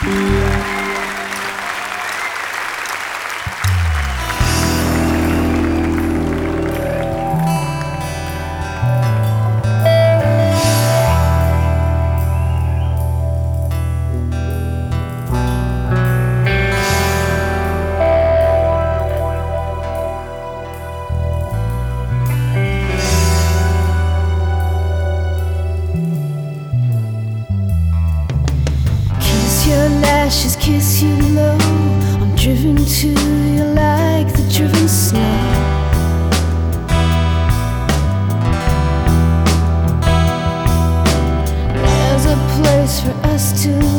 Your lashes kiss you low. I'm driven to you like the driven snow. There's a place for us to